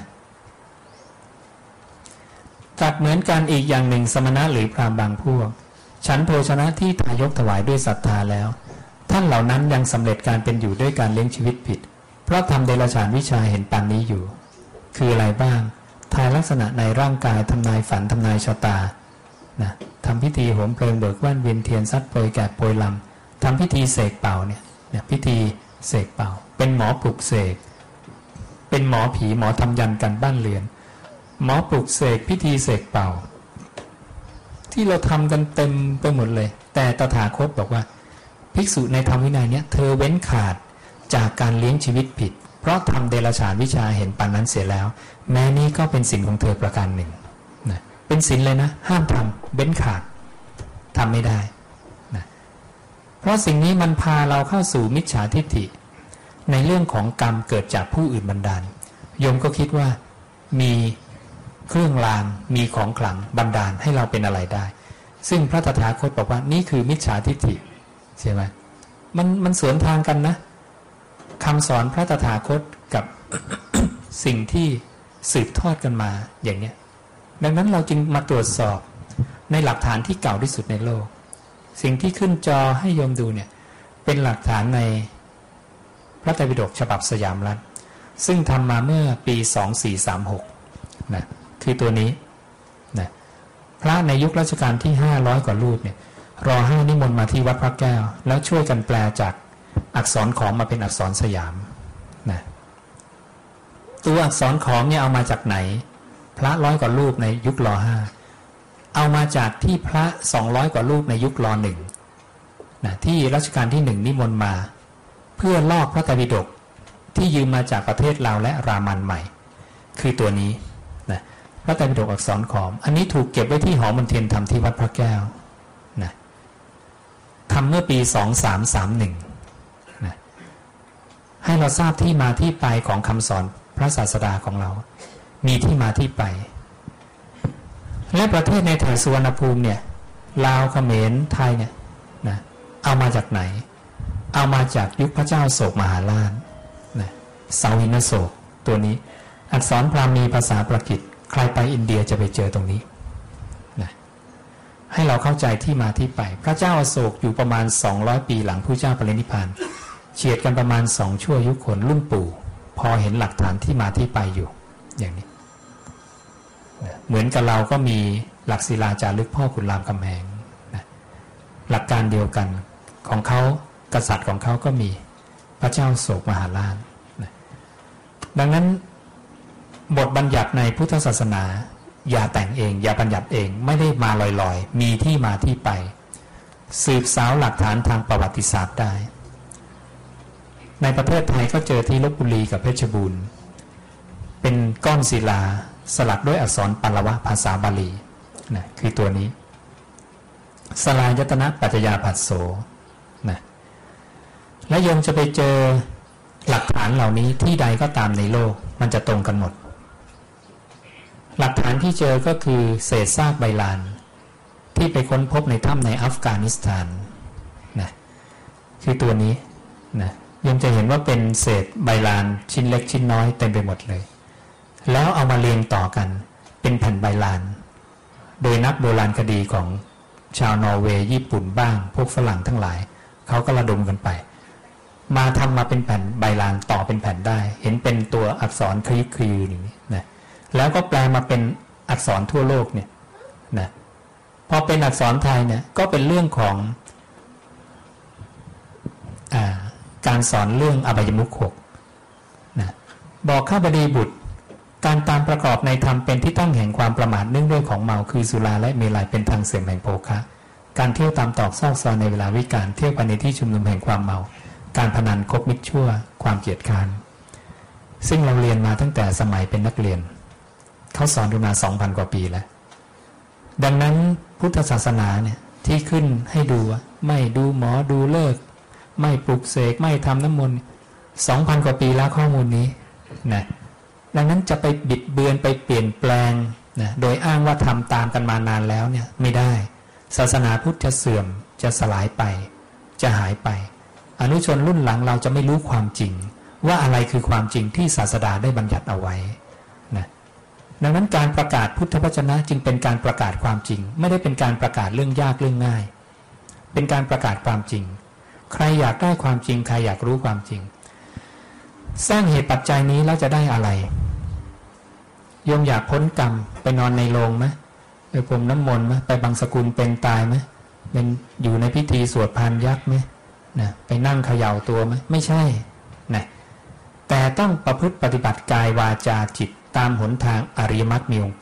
ตัดเหมือนกันอีกอย่างหนึ่งสมณะหรือพราหมณ์บางพวกฉันโภชนะที่ทายกถวายด้วยศรัทธาแล้วท่านเหล่านั้นยังสำเร็จการเป็นอยู่ด้วยการเลี้ยงชีวิตผิดเพราะทำเดรัจฉานวิชาเห็นปานนี้อยู่คืออะไรบ้างทายลักษณะในร่างกายทำนายฝันทำนายชะตานะทำพิธีโหมเพลิงเบิกว่านเวียนเทียนซัดโปรยแกะโปรยลำทำพิธีเสกเป่าเนี่ยพิธีเสกเป่าเป็นหมอปลุกเสกเป็นหมอผีหมอทำยันกันบ้านเรือนหมอปลุกเสกพิธีเสกเป่าที่เราทำกันเต็มไปหมดเลยแต่ตถาคตบอกว่าภิกษุในธรรมวินัยเนี่ยเธอเว้นขาดจากการเลี้ยงชีวิตผิดเพราะทำเดรัจฉานวิชาเห็นปานนั้นเสียแล้วแม้นี้ก็เป็นศีลของเธอประการหนึ่งนะเป็นศีลเลยนะห้ามทำเว้นขาดทำไม่ได้นะเพราะสิ่งนี้มันพาเราเข้าสู่มิจฉาทิฏฐิในเรื่องของกรรมเกิดจากผู้อื่นบันดาลโยมก็คิดว่ามีเครื่องรางมีของขลังบันดาลให้เราเป็นอะไรได้ซึ่งพระตถาคตบอกว่านี่คือมิจฉาทิฏฐิใช่ไหมมันสวนทางกันนะคำสอนพระตถาคตกับ สิ่งที่สืบทอดกันมาอย่างนี้ดังนั้นเราจึงมาตรวจสอบในหลักฐานที่เก่าที่สุดในโลกสิ่งที่ขึ้นจอให้โยมดูเนี่ยเป็นหลักฐานในพระไตรปิฎกฉบับสยามรัฐซึ่งทำมาเมื่อปี2436นะคือตัวนี้นะพระในยุครัชกาลที่500กว่ารูปเนี่ยร.5 นิมนต์มาที่วัดพระแก้วแล้วช่วยกันแปลจากอักษรขอมมาเป็นอักษรสยามนะตัวอักษรขอมเนี่ยเอามาจากไหนพระ100กว่ารูปในยุคร.5เอามาจากที่พระ200กว่ารูปในยุคร.1นะที่รัชกาลที่1นิมนต์มาเพื่อลอกพระไตรปิฎกที่ยืมมาจากประเทศลาวและรามันใหม่คือตัวนี้นะพระไตรปิฎกอักษรขอมอันนี้ถูกเก็บไว้ที่หอมนเทียนธรรมที่วัดพระแก้วนะทำเมื่อปี2331นะให้เราทราบที่มาที่ไปของคำสอนพระศาสดาของเรามีที่มาที่ไปและประเทศในแถบสุวรรณภูมิเนี่ยลาวเขมรไทยเนี่ยนะเอามาจากไหนเอามาจากยุคพระเจ้าโศกมหาราชนะเสาหินโศกตัวนี้อักษรพราหมณ์ภาษาปรากิตใครไปอินเดียจะไปเจอตรงนี้นะให้เราเข้าใจที่มาที่ไปพระเจ้าอโศกอยู่ประมาณ200ปีหลังพระเจ้าปรินิพพานเฉียดกันประมาณ2ชั่วยุคคนรุ่นปู่พอเห็นหลักฐานที่มาที่ไปอยู่อย่างนี้เหมือนกับเราก็มีหลักศิลาจารึกพ่อขุนรามคำแหงนะหลักการเดียวกันของเขากษัตริย์ของเขาก็มีพระเจ้าโศกมหาราชนะดังนั้นบทบัญญัติในพุทธศาสนาอย่าแต่งเองอย่าบัญญัติเองไม่ได้มาลอยๆมีที่มาที่ไปสืบสาวหลักฐานทางประวัติศาสตร์ได้ในประเทศไทยก็เจอที่ลพบุรีกับเพชรบูรณ์เป็นก้อนศิลาสลักด้วยอักษรปัลลวะภาษาบาลีนะคือตัวนี้สลายตนะปัจจยาภัสโสนะและโยมจะไปเจอหลักฐานเหล่านี้ที่ใดก็ตามในโลกมันจะตรงกันหมดหลักฐานที่เจอก็คือเศษซากใบลานที่ไปค้นพบในถ้ำในอัฟกานิสถานนะคือตัวนี้นะโยมจะเห็นว่าเป็นเศษใบลานชิ้นเล็กชิ้นน้อยเต็มไปหมดเลยแล้วเอามาเรียงต่อกันเป็นแผ่นใบลานโดยนักโบราณคดีของชาวนอร์เวย์ญี่ปุ่นบ้างพวกฝรั่งทั้งหลายเขาก็ระดมกันไปมาทำมาเป็นแผ่นใบลานต่อเป็นแผ่นได้เห็นเป็นตัวอักษรคลีอย่างนี้นะแล้วก็แปลมาเป็นอักษรทั่วโลกเนี่ยนะพอเป็นอักษรไทยเนี่ยก็เป็นเรื่องของการสอนเรื่องอบายมุข6นะบอกข้าบดีบุตรการตามประกอบในธรรมเป็นที่ตั้งแห่งความประมาทเนื่องด้วยของเมาคือสุราและเมลัยเป็นทางเสื่อมแห่งโภคะการเที่ยวตามตอกซอกซอยในเวลาวิกาลเที่ยวไปในที่ชุมนุมแห่งความเมาการพนันคบมิตรชั่วความเกียจคร้านซึ่งเราเรียนมาตั้งแต่สมัยเป็นนักเรียนเขาสอนมา 2,000 กว่าปีแล้วดังนั้นพุทธศาสนาเนี่ยที่ขึ้นให้ดูไม่ดูหมอดูเลิกไม่ปลุกเสกไม่ทำน้ำมนต์ 2,000 กว่าปีแล้วข้อมูลนี้นะดังนั้นจะไปบิดเบือนไปเปลี่ยนแปลงนะโดยอ้างว่าทำตามกันมานานแล้วเนี่ยไม่ได้ศาสนาพุทธจะเสื่อมจะสลายไปจะหายไปอนุชนรุ่นหลังเราจะไม่รู้ความจริงว่าอะไรคือความจริงที่ศาสดาได้บัญญัติเอาไว้นะดังนั้นการประกาศพุทธวจนะจึงเป็นการประกาศความจริงไม่ได้เป็นการประกาศเรื่องยากเรื่องง่ายเป็นการประกาศความจริงใครอยากได้ความจริงใครอยากรู้ความจริงสร้างเหตุปัจจัยนี้แล้วจะได้อะไรโยมอยากพ้นกรรมไปนอนในโรงไหมไปพรมน้ำมนต์ไหมไปบังสกุลเป็นตายไหมเป็นอยู่ในพิธีสวดพานยักษ์ไหมนะไปนั่งเขย่าตัวไหมไม่ใช่นะแต่ต้องประพฤติปฏิบัติกายวาจาจิตตามหนทางอริยมรรคมีองค์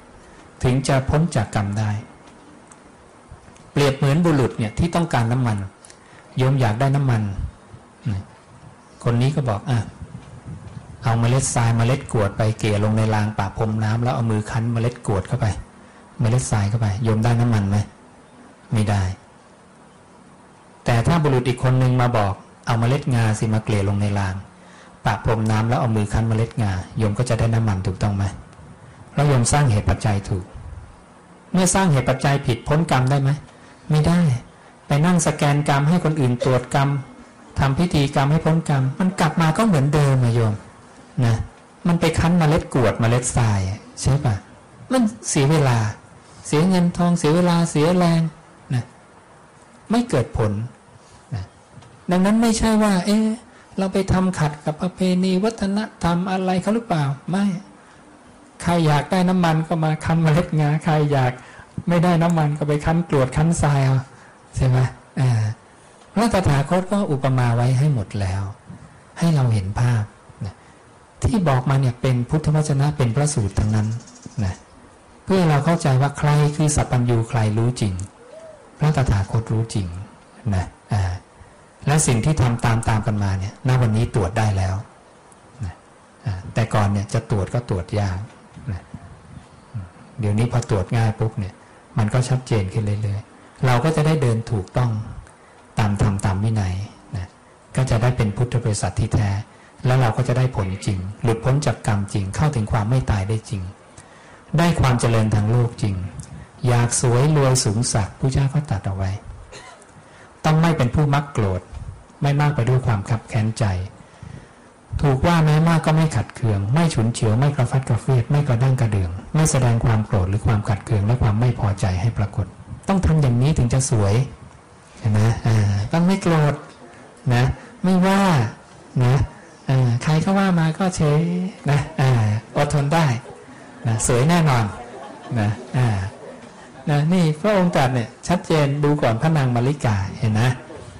8ถึงจะพ้นจากกรรมได้เปรียบเหมือนบุรุษเนี่ยที่ต้องการน้ำมันโยมอยากได้น้ำมันคนนี้ก็บอกเอาเมล็ดทรายเมล็ดกรวดไปเกลี่ยลงในรางป่าพรมน้ำแล้วเอามือคั้นเมล็ดกรวดเข้าไปเมล็ดทรายเข้าไปโยมได้น้ำมันไหมไม่ได้แต่ถ้าบุรุษอีกคนนึงมาบอกเอาเมล็ดงาสิมาเกลี่ยลงในรางป่าพรมน้ำแล้วเอามือคั้นเมล็ดงาโยมก็จะได้น้ำมันถูกต้องไหมแล้วโยมสร้างเหตุปัจจัยถูกเมื่อสร้างเหตุปัจจัยผิดพ้นกรรมได้ไหมไม่ได้ไปนั่งสแกนกรรมให้คนอื่นตรวจกรรมทำพิธีกรรมให้พ้นกรรมมันกลับมาก็เหมือนเดิมโยมนะมันไปคั้นเมล็ดกรวดเมล็ดทรายใช่ปะมันเสียเวลาเสียเงินทองเสียเวลาเสียแรงนะไม่เกิดผลนะดังนั้นไม่ใช่ว่าเราไปทำขัดกับประเพณีวัฒนธรรมอะไรเขาหรือเปล่าไม่ใครอยากได้น้ำมันก็มาคั้นเมล็ดงาใครอยากไม่ได้น้ำมันก็ไปคั้นกรวดคั้นทรายเอาใช่ไหมพระตถาคตก็อุปมาไว้ให้หมดแล้วให้เราเห็นภาพนะที่บอกมาเนี่ยเป็นพุทธวจนะเป็นพระสูตรทั้งนั้นนะเพื่อเราเข้าใจว่าใครคือสัพพัญญูใครรู้จริงพระตถาคตรู้จริงนะและสิ่งที่ทำตามกันมาเนี่ยณวันนี้ตรวจได้แล้วนะแต่ก่อนเนี่ยจะตรวจก็ตรวจยากนะเดี๋ยวนี้พอตรวจง่ายปุ๊บเนี่ยมันก็ชัดเจนขึ้นเรื่อยๆเราก็จะได้เดินถูกต้องตามธรรมตามวินัยนะก็จะได้เป็นพุทธบริษัทที่แท้แล้วเราก็จะได้ผลจริงหลุดพ้นจากกรรมจริงเข้าถึงความไม่ตายได้จริงได้ความเจริญทางโลกจริงอยากสวยรวยสูงสักผู้เจ้าก็ตรัสเอาไว้ต้องไม่เป็นผู้มักโกรธไม่มากไปด้วยความขับแค้นใจถูกว่าแม้มากก็ไม่ขัดเคืองไม่ฉุนเฉียวไม่กระฟัดกระเฟียดไม่กระด้างกระเดื่องไม่แสดงความโกรธหรือความขัดเคืองและความไม่พอใจให้ปรากฏต้องทำอย่างนี้ถึงจะสวยนะต้องไม่โกรธนะไม่ว่านะใครก็ว่ามาก็เฉยนะอดทนได้นะสวยแน่นอนนะนี่พระองค์ตรัสเนี่ยชัดเจนดูก่อนพระนางมาริกาเห็นนะ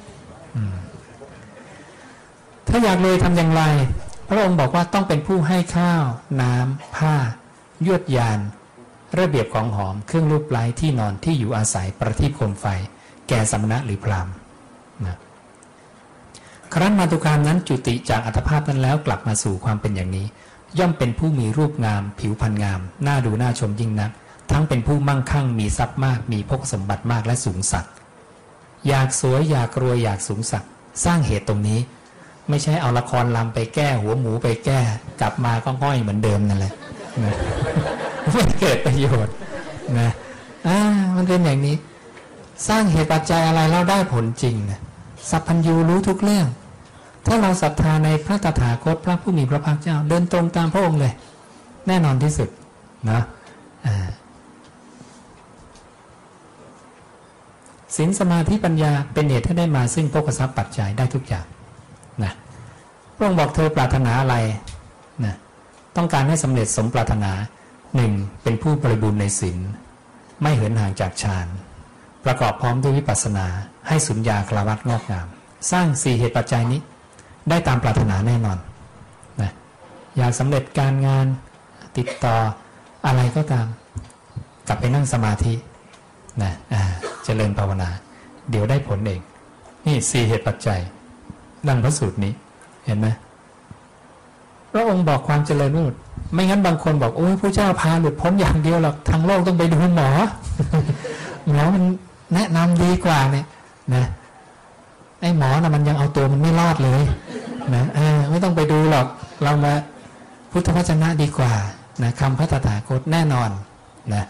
ถ้าอยากรวยทำอย่างไรพระองค์บอกว่าต้องเป็นผู้ให้ข้าวน้ำผ้ายวดยานระเบียบของหอมเครื่องรูปไล้ที่นอนที่อยู่อาศัยประทีปโคมไฟแก่สมณะหรือพราหมณ์นะครั้นมาตุคามนั้นจุติจากอัตภาพนั้นแล้วกลับมาสู่ความเป็นอย่างนี้ย่อมเป็นผู้มีรูปงามผิวพรรณงามน่าดูน่าชมยิ่งนักทั้งเป็นผู้มั่งคั่งมีทรัพย์มากมีภพสมบัติมากและสูงสักอยากสวยอยากรวยอยากสูงสักสร้างเหตุตรงนี้ไม่ใช่เอาละครลำไปแก้หัวหมูไปแก้กลับมาก็ห้อยเหมือนเดิมนั่นแหละนะไม่เกิดประโยชน์นะมันเป็นอย่างนี้สร้างเหตุปัจจัยอะไรแล้วได้ผลจริงนะสัพพัญญูรู้ทุกเรื่องถ้าเราศรัทธาในพระตถาคตพระผู้มีพระภาคเจ้าเดินตรงตามพระองค์เลยแน่นอนที่สุดนะศีลสมาธิปัญญาเป็นเหตุให้ได้มาซึ่งโภคทรัพย์ปัจจัยได้ทุกอย่างนะพระองค์บอกเธอปรารถนาอะไรนะต้องการให้สำเร็จสมปรารถนาหนึ่งเป็นผู้บริบูรณ์ในศีลไม่เหินห่างจากฌานประกอบพร้อมด้วยวิปัสสนาให้สุญญาคลาวัตงอกงามสร้าง4เหตุปัจจัยนี้ได้ตามปรารถนาแน่นอนนะอยากสำเร็จการงานติดต่ออะไรก็ตามกลับไปนั่งสมาธินะเจริญภาวนาเดี๋ยวได้ผลเองนี่4เหตุปัจจัยดังพระสูตรนี้เห็นไหมพระองค์บอกความเจริญรุ่งไม่งั้นบางคนบอกโอ้ยพระเจ้าพาหลุดพ้นอย่างเดียวหรอกทางโลกต้องไปดูหมอ หมอมันแนะนำดีกว่าเนี่ยนะไอ้หมอนะมันยังเอาตัวมันไม่รอดเลยนะไม่ต้องไปดูหรอกเรามาพุทธวจนะดีกว่านะคำพระตถาคตแน่นอนนะ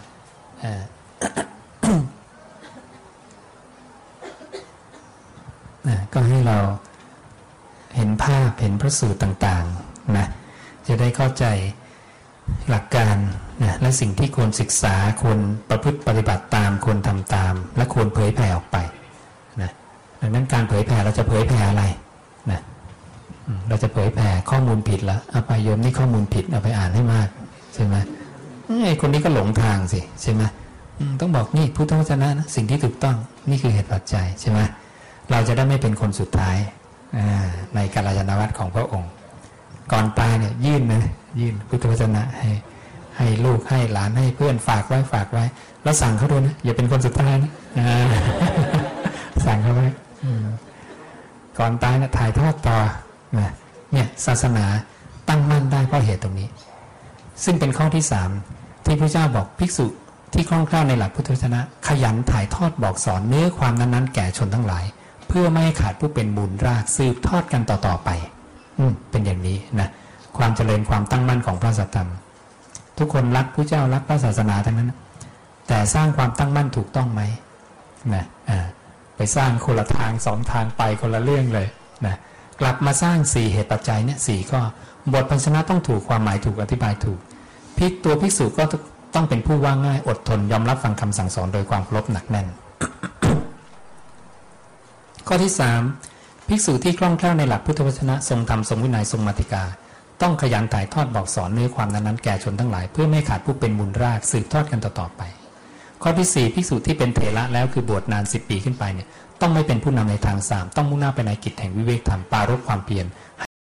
ก็ให้เราเห็นภาพเห็นพระสูตรต่างๆนะจะได้เข้าใจหลักการนะและสิ่งที่ควรศึกษาควรประพฤติปฏิบัติตามควรทำตามและควรเผยแผ่ออกไปนะดังนั้นการเผยแผ่เราจะเผยแผ่อะไรนะเราจะเผยแผ่ข้อมูลผิดแล้วเอาไปโยมนี่ข้อมูลผิดเอาไปอ่านให้มากใช่ไหมไอ้คนนี้ก็หลงทางสิใช่ไหมต้องบอกนี่พุทธวจนะนะสิ่งที่ถูกต้องนี่คือเหตุปัจจัยใช่ไหมเราจะได้ไม่เป็นคนสุดท้ายในกาลยานวัตรของพระองค์ก่อนตายเนี่ยยื่นพุทธวจนะให้ลูกให้หลานให้เพื่อนฝากไว้แล้วสั่งเขาด้วยนะอย่าเป็นคนสุดท้ายนะสั่งเขาไว้ก่อนตายนะถ่ายทอดต่อเนี่ยศาสนาตั้งมั่นได้เพราะเหตุตรงนี้ซึ่งเป็นข้อที่3ที่พระเจ้าบอกภิกษุที่คล่องแคล่วในหลักพุทธวจนะขยันถ่ายทอดบอกสอนเนื้อความนั้นๆแก่ชนทั้งหลายเพื่อไม่ให้ขาดผู้เป็นมูลรากสืบทอดกันต่อๆไปเป็นอย่างนี้นะความเจริญความตั้งมั่นของพระสัทธรรมทุกคนรักพระเจ้ารักพระศาสนาทั้งนั้นแต่สร้างความตั้งมั่นถูกต้องไหมนะไปสร้างคนละทาง2ทางไปคนละเรื่องเลยนะกลับมาสร้าง4เหตุปัจจัยเนี่ย4ข้อบทพันชนะต้องถูกความหมายถูกอธิบายถูกตัวภิกษุก็ต้องเป็นผู้ว่าง่ายอดทนยอมรับฟังคำสั่งสอนโดยความเคารพหนักแน่น ข้อที่3ภิกษุที่คล่องแคล่วในหลักพุทธวจนะทรงธรรมทรงวินัยทรงมาติกาต้องขยันถ่ายทอดบอกสอนเนื้อความนั้นๆแก่ชนทั้งหลายเพื่อไม่ขาดผู้เป็นมูลรากสืบทอดกันต่อๆไปข้อที่4ภิกษุที่เป็นเถระแล้วคือบวชนาน10 ปีขึ้นไปเนี่ยต้องไม่เป็นผู้นำในทาง3ต้องมุ่งหน้าไปในกิจแห่งวิเวกธรรมปรารภความเพียร